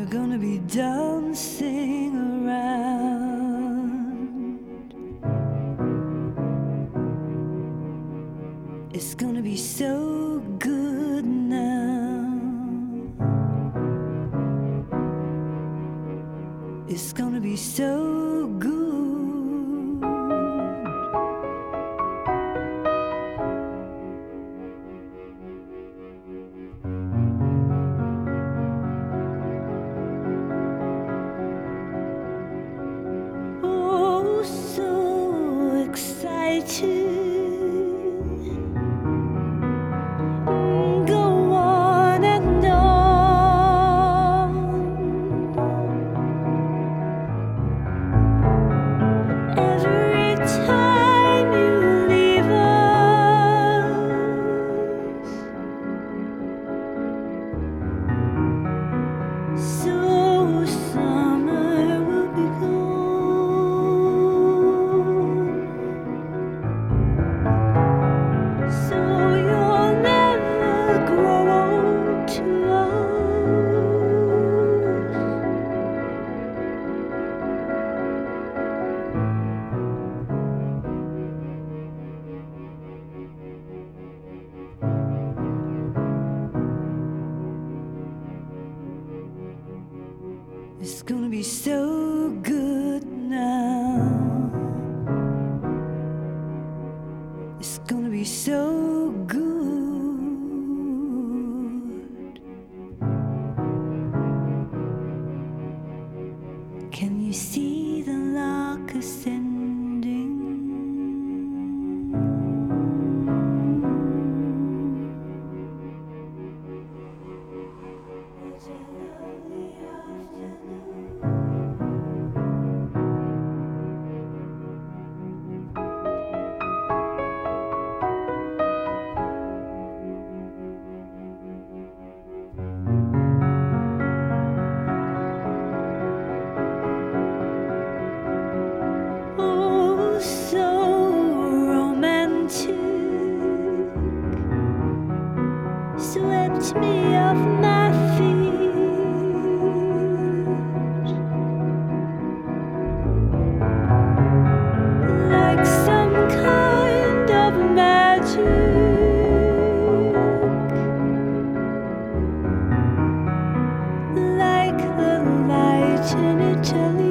gonna be dancing around. It's gonna be so good now. It's gonna be so good. Oh, so excited. Go on and on. Every time you leave us, so summer will be gone. So you'll never grow old to us. It's gonna be so good now. It's gonna be so good. Can you see the lark ascending? It's a lovely afternoon. Oh, so romantic, swept me off my feet like some kind of magic, like the light in Italy.